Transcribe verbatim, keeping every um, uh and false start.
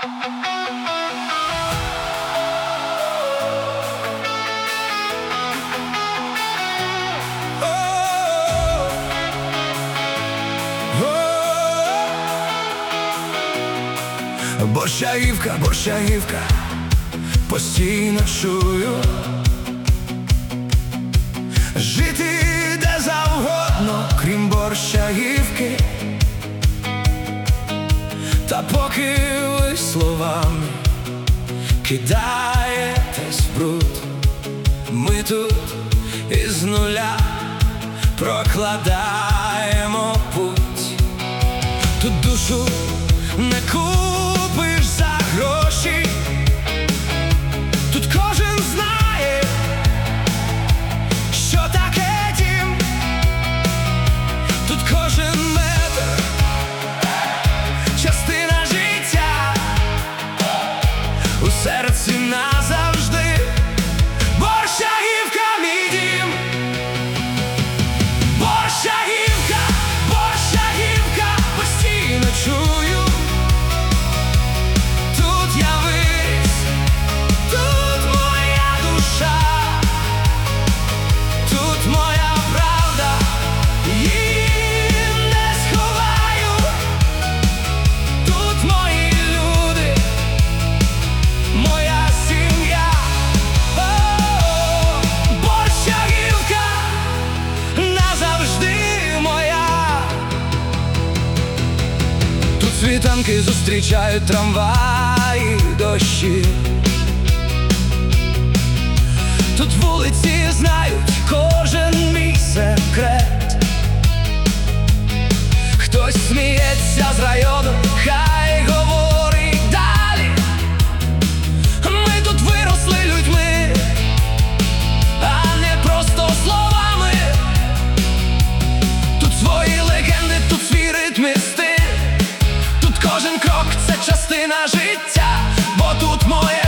Борщагівка, Борщагівка, постійно чую. Жити де завгодно, крім Борщагівки. Та поки ви словами кидаєтесь в бруд, ми тут із нуля прокладаємо путь. Тут душу не купиш за гроші, тут кожен знає, що таке дім, тут кожен метр частина життя, у серці назавжди Борщагівка мій дім. Борщагівка, Борщагівка, постійно чую. Тут я виріс, тут моя душа, тут моя правда, її не сховаю. Тут мої люди, моя сім'я. О, Борщагівка назавжди моя. Тут світанки зустрічають трамваї, дощі. Тут вулиці знають кожен мій секрет. Хтось сміється з району, хай говорить далі. Ми тут виросли людьми, а не просто словами. Тут свої легенди, тут свій ритм і стиль. Тут кожен крок – це частина життя, бо тут моє